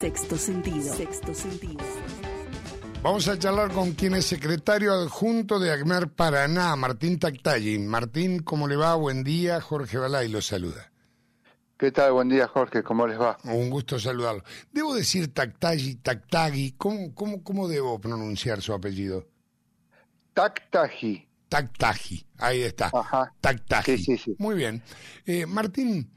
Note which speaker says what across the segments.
Speaker 1: Sexto sentido. Sexto sentido.
Speaker 2: Vamos a charlar con quien es secretario adjunto de ACMER Paraná, Martín Tactagui. Martín, ¿cómo le va? Buen día. Jorge Balay lo saluda.
Speaker 3: ¿Qué tal? Buen día, Jorge. ¿Cómo les va?
Speaker 2: Un gusto saludarlo. ¿Debo decir Tactagui? ¿Cómo debo pronunciar su apellido?
Speaker 3: Tactagui.
Speaker 2: Tactagui, ahí está.
Speaker 3: Ajá.
Speaker 2: Tactagui.
Speaker 3: Sí.
Speaker 2: Muy bien. Martín,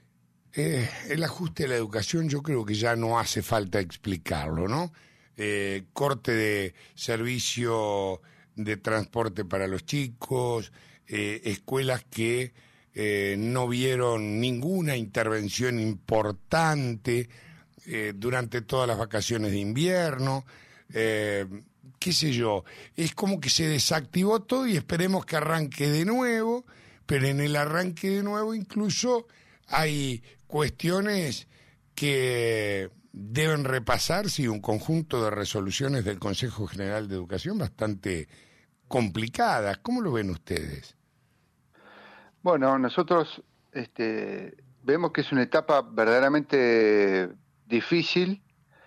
Speaker 2: el ajuste de la educación yo creo que ya no hace falta explicarlo, ¿no? Corte de servicio de transporte para los chicos, escuelas que no vieron ninguna intervención importante durante todas las vacaciones de invierno, qué sé yo, es como que se desactivó todo y esperemos que arranque de nuevo, pero en el arranque de nuevo incluso hay cuestiones que deben repasarse y un conjunto de resoluciones del Consejo General de Educación bastante complicadas. ¿Cómo lo ven ustedes?
Speaker 3: Bueno, nosotros vemos que es una etapa verdaderamente difícil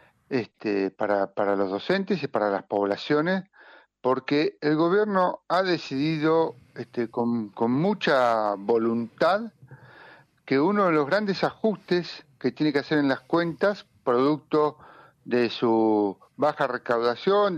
Speaker 3: para los docentes y para las poblaciones, porque el gobierno ha decidido con mucha voluntad que uno de los grandes ajustes que tiene que hacer en las cuentas, producto de su baja recaudación,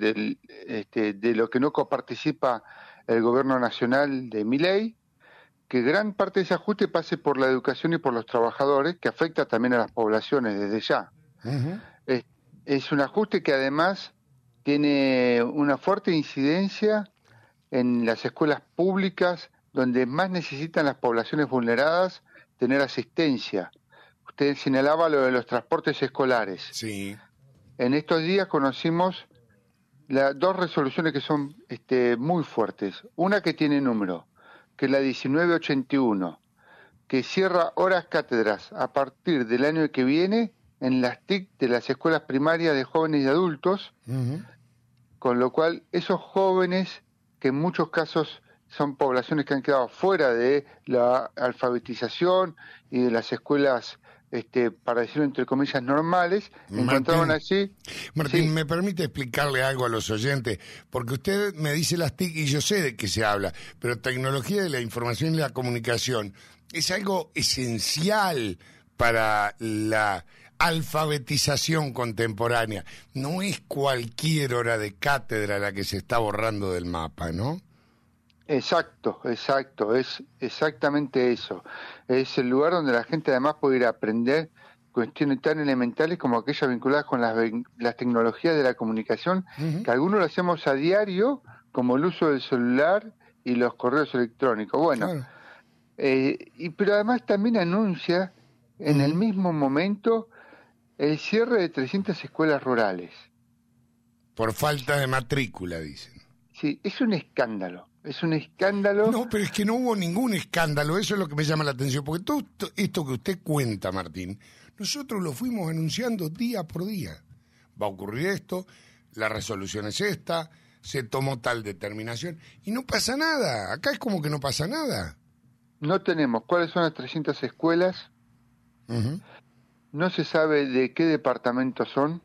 Speaker 3: de lo que no coparticipa el gobierno nacional de Milei, que gran parte de ese ajuste pase por la educación y por los trabajadores, que afecta también a las poblaciones desde ya. Uh-huh. Es un ajuste que además tiene una fuerte incidencia en las escuelas públicas, donde más necesitan las poblaciones vulneradas tener asistencia. Usted señalaba lo de los transportes escolares.
Speaker 2: Sí.
Speaker 3: En estos días conocimos dos resoluciones que son muy fuertes. Una que tiene número, que es la 1981, que cierra horas cátedras a partir del año que viene en las TIC de las escuelas primarias de jóvenes y adultos, uh-huh. Con lo cual esos jóvenes, que en muchos casos son poblaciones que han quedado fuera de la alfabetización y de las escuelas, para decirlo entre comillas, normales, encontraban allí...
Speaker 2: Martín,
Speaker 3: sí.
Speaker 2: ¿Me permite explicarle algo a los oyentes? Porque usted me dice las TIC y yo sé de qué se habla, pero tecnología de la información y la comunicación es algo esencial para la alfabetización contemporánea. No es cualquier hora de cátedra la que se está borrando del mapa, ¿no?
Speaker 3: Exacto, es exactamente eso. Es el lugar donde la gente además puede ir a aprender cuestiones tan elementales como aquellas vinculadas con las tecnologías de la comunicación, uh-huh. Que algunos lo hacemos a diario, como el uso del celular y los correos electrónicos. Bueno, claro. Pero además también anuncia en uh-huh. el mismo momento el cierre de 300 escuelas rurales.
Speaker 2: Por falta de matrícula, dicen.
Speaker 3: Sí, es un escándalo. Es un escándalo.
Speaker 2: No, pero es que no hubo ningún escándalo, eso es lo que me llama la atención, porque todo esto que usted cuenta, Martín, nosotros lo fuimos anunciando día por día. Va a ocurrir esto, la resolución es esta, se tomó tal determinación, y no pasa nada, acá es como que no pasa nada.
Speaker 3: No tenemos cuáles son las 300 escuelas, uh-huh. No se sabe de qué departamento son,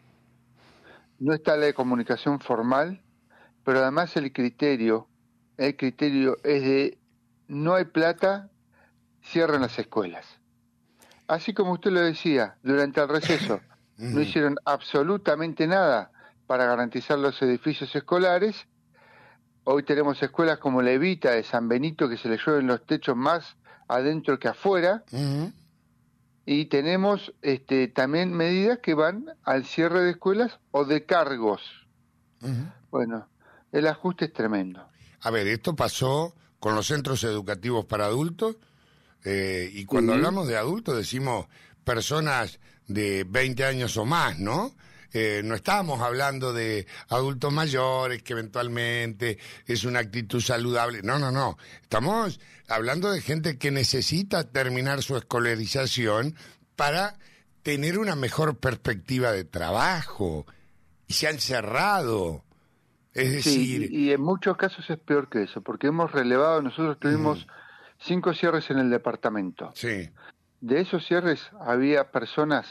Speaker 3: no está la de comunicación formal, pero además el criterio es de no hay plata, cierran las escuelas. Así como usted lo decía, durante el receso no hicieron absolutamente nada para garantizar los edificios escolares. Hoy tenemos escuelas como la Evita de San Benito, que se le llueven los techos más adentro que afuera, uh-huh. Y tenemos también medidas que van al cierre de escuelas o de cargos. Uh-huh. Bueno, el ajuste es tremendo.
Speaker 2: A ver, esto pasó con los centros educativos para adultos, y cuando hablamos de adultos decimos personas de 20 años o más, ¿no? No estábamos hablando de adultos mayores que eventualmente es una actitud saludable. No. Estamos hablando de gente que necesita terminar su escolarización para tener una mejor perspectiva de trabajo. Y se han cerrado. Es decir...
Speaker 3: Sí, y en muchos casos es peor que eso, porque hemos relevado, nosotros tuvimos 5 cierres en el departamento.
Speaker 2: Sí.
Speaker 3: De esos cierres había personas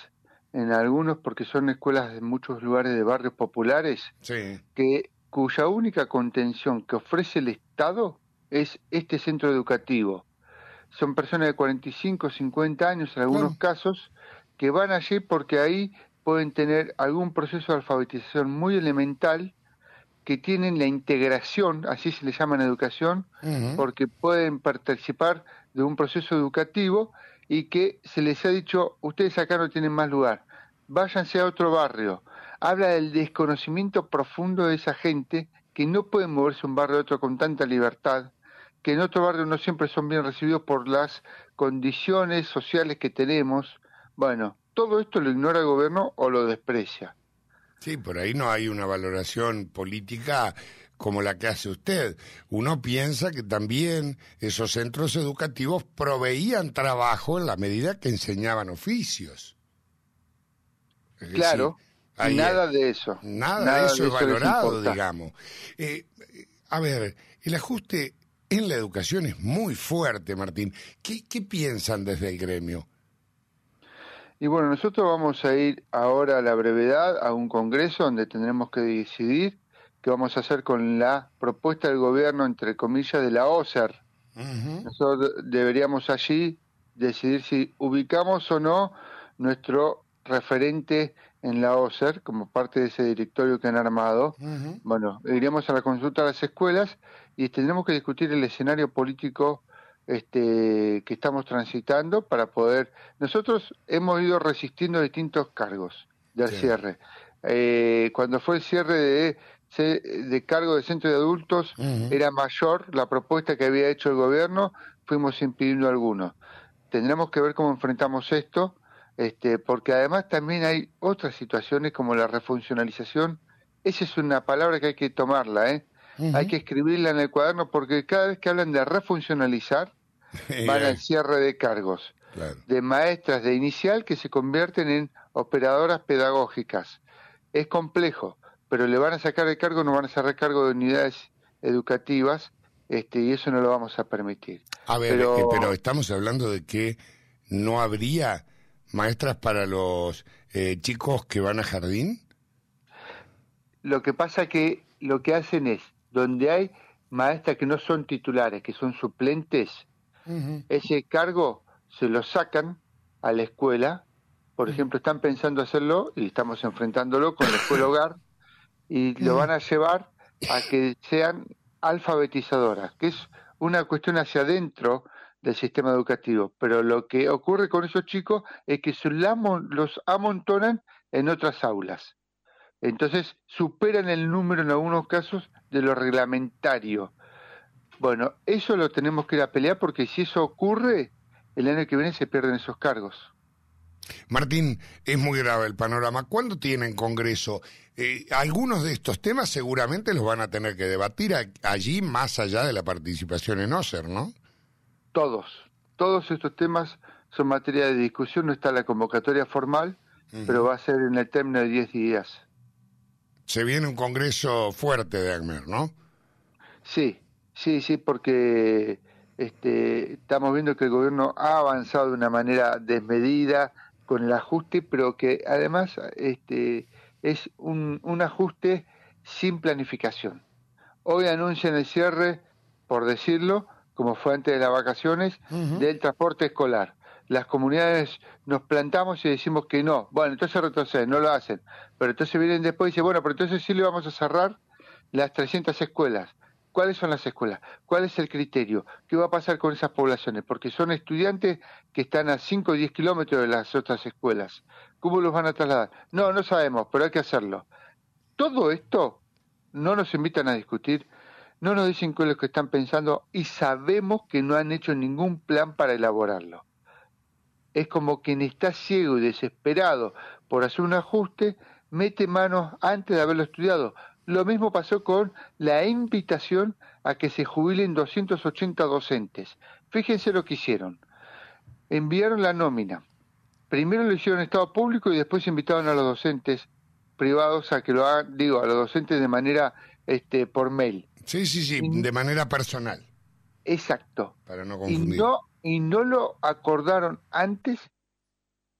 Speaker 3: en algunos, porque son escuelas de muchos lugares de barrios populares,
Speaker 2: Sí.
Speaker 3: cuya única contención que ofrece el Estado es este centro educativo. Son personas de 45, 50 años en algunos
Speaker 2: Claro.
Speaker 3: casos que van allí porque ahí pueden tener algún proceso de alfabetización muy elemental, que tienen la integración, así se le llama en educación,
Speaker 2: Ujú.
Speaker 3: porque pueden participar de un proceso educativo y que se les ha dicho, ustedes acá no tienen más lugar, váyanse a otro barrio. Habla del desconocimiento profundo de esa gente que no puede moverse un barrio a otro con tanta libertad, que en otro barrio no siempre son bien recibidos por las condiciones sociales que tenemos. Bueno, todo esto lo ignora el gobierno o lo desprecia.
Speaker 2: Sí, por ahí no hay una valoración política como la que hace usted. Uno piensa que también esos centros educativos proveían trabajo en la medida que enseñaban oficios. Es decir,
Speaker 3: Claro, y
Speaker 2: ahí, nada de
Speaker 3: nada
Speaker 2: eso
Speaker 3: de
Speaker 2: es
Speaker 3: eso les
Speaker 2: valorado,
Speaker 3: importa.
Speaker 2: digamos. A ver, el ajuste en la educación es muy fuerte, Martín. ¿Qué piensan desde el gremio?
Speaker 3: Y bueno, nosotros vamos a ir ahora a la brevedad a un congreso donde tendremos que decidir qué vamos a hacer con la propuesta del gobierno, entre comillas, de la OSER.
Speaker 2: Ujú.
Speaker 3: Nosotros deberíamos allí decidir si ubicamos o no nuestro referente en la OSER como parte de ese directorio que han armado.
Speaker 2: Ujú.
Speaker 3: Bueno, iríamos a la consulta a las escuelas y tendremos que discutir el escenario político que estamos transitando para poder... Nosotros hemos ido resistiendo distintos cargos del
Speaker 2: Sí.
Speaker 3: cierre. Cuando fue el cierre de cargo de centro de adultos,
Speaker 2: Ujú.
Speaker 3: era mayor la propuesta que había hecho el gobierno, fuimos impidiendo algunos. Tendremos que ver cómo enfrentamos esto, porque además también hay otras situaciones como la refuncionalización. Esa es una palabra que hay que tomarla, ¿eh? Hay
Speaker 2: Ujú.
Speaker 3: que escribirla en el cuaderno porque cada vez que hablan de refuncionalizar, van al cierre de cargos
Speaker 2: Claro.
Speaker 3: de maestras de inicial que se convierten en operadoras pedagógicas. Es complejo, pero le van a sacar el cargo, no van a sacar cargo de unidades educativas, y eso no lo vamos a permitir.
Speaker 2: A ver, pero
Speaker 3: Pero
Speaker 2: estamos hablando de que no habría maestras para los chicos que van a jardín.
Speaker 3: lo que pasa que lo que hacen es, donde hay maestras que no son titulares, que son suplentes,
Speaker 2: Ujú.
Speaker 3: ese cargo se lo sacan a la escuela. Por ejemplo, están pensando hacerlo y estamos enfrentándolo con la escuela hogar y lo
Speaker 2: Ujú.
Speaker 3: van a llevar a que sean alfabetizadoras, que es una cuestión hacia adentro del sistema educativo. Pero lo que ocurre con esos chicos es que los amontonan en otras aulas. Entonces superan el número en algunos casos de lo reglamentario. Bueno, eso lo tenemos que ir a pelear porque si eso ocurre, el año que viene se pierden esos cargos.
Speaker 2: Martín, es muy grave el panorama. ¿Cuándo tienen congreso? Algunos de estos temas seguramente los van a tener que debatir allí más allá de la participación en OSER, ¿no?
Speaker 3: Todos estos temas son materia de discusión, no está la convocatoria formal, pero
Speaker 2: Ujú.
Speaker 3: va a ser en el término de 10 días.
Speaker 2: Se viene un congreso fuerte de ACMER, ¿no?
Speaker 3: Sí, porque estamos viendo que el gobierno ha avanzado de una manera desmedida con el ajuste, pero que además es un ajuste sin planificación. Hoy anuncian el cierre, por decirlo, como fue antes de las vacaciones,
Speaker 2: Ujú.
Speaker 3: del transporte escolar. Las comunidades nos plantamos y decimos que no. Bueno, entonces retroceden, no lo hacen. Pero entonces vienen después y dicen, bueno, pero entonces sí le vamos a cerrar las 300 escuelas. ¿Cuáles son las escuelas? ¿Cuál es el criterio? ¿Qué va a pasar con esas poblaciones? Porque son estudiantes que están a 5 o 10 kilómetros de las otras escuelas. ¿Cómo los van a trasladar? No sabemos, pero hay que hacerlo. Todo esto no nos invitan a discutir, no nos dicen qué es lo que están pensando y sabemos que no han hecho ningún plan para elaborarlo. Es como quien está ciego y desesperado por hacer un ajuste, mete manos antes de haberlo estudiado. Lo mismo pasó con la invitación a que se jubilen 280 docentes. Fíjense lo que hicieron. Enviaron la nómina. Primero lo hicieron en Estado público y después invitaron a los docentes privados a que lo hagan, a los docentes de manera por mail.
Speaker 2: Sí,
Speaker 3: Y,
Speaker 2: de manera personal,
Speaker 3: exacto.
Speaker 2: para no
Speaker 3: Y
Speaker 2: confundir.
Speaker 3: no, y no lo acordaron antes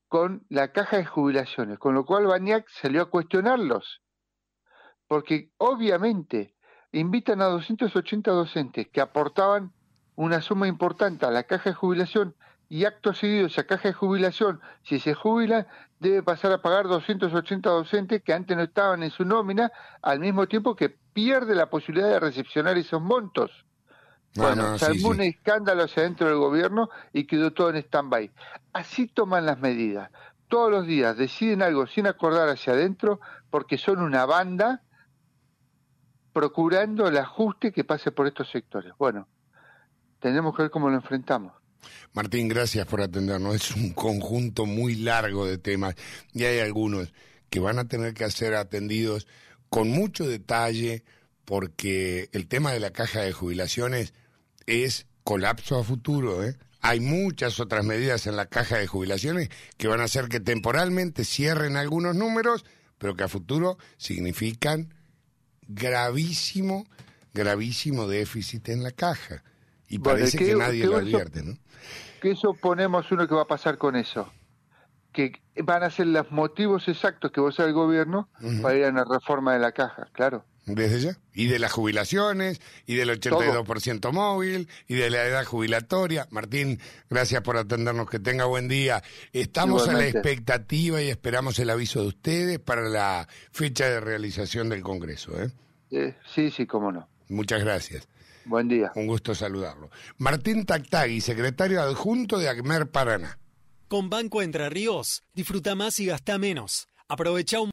Speaker 3: con la caja de jubilaciones, con lo cual Baniak salió a cuestionarlos, porque obviamente invitan a 280 docentes que aportaban una suma importante a la caja de jubilación y acto seguido esa caja de jubilación, si se jubila, debe pasar a pagar 280 docentes que antes no estaban en su nómina, al mismo tiempo que pierde la posibilidad de recepcionar esos montos. Se armó un escándalo hacia dentro del gobierno y quedó todo en stand-by. Así toman las medidas. Todos los días deciden algo sin acordar hacia adentro porque son una banda procurando el ajuste que pase por estos sectores. Bueno, tenemos que ver cómo lo enfrentamos.
Speaker 2: Martín, gracias por atendernos. Es un conjunto muy largo de temas y hay algunos que van a tener que ser atendidos con mucho detalle porque el tema de la caja de jubilaciones es colapso a futuro, ¿eh? Hay muchas otras medidas en la caja de jubilaciones que van a hacer que temporalmente cierren algunos números, pero que a futuro significan gravísimo déficit en la caja. Y parece que nadie lo advierte, ¿no?
Speaker 3: ¿Qué suponemos uno que va a pasar con eso? Que van a ser los motivos exactos que va a usar el gobierno para ir a una reforma de la caja, claro.
Speaker 2: Desde ya. Y de las jubilaciones, y del 82% móvil, y de la edad jubilatoria. Martín, gracias por atendernos, que tenga buen día. Estamos igualmente a la expectativa y esperamos el aviso de ustedes para la fecha de realización del Congreso, ¿eh?
Speaker 3: Sí, cómo no.
Speaker 2: Muchas gracias.
Speaker 3: Buen día.
Speaker 2: Un gusto saludarlo. Martín Tactagui, secretario adjunto de ACMER Paraná.
Speaker 4: Con Banco Entre Ríos, disfruta más y gasta menos. Aprovecha un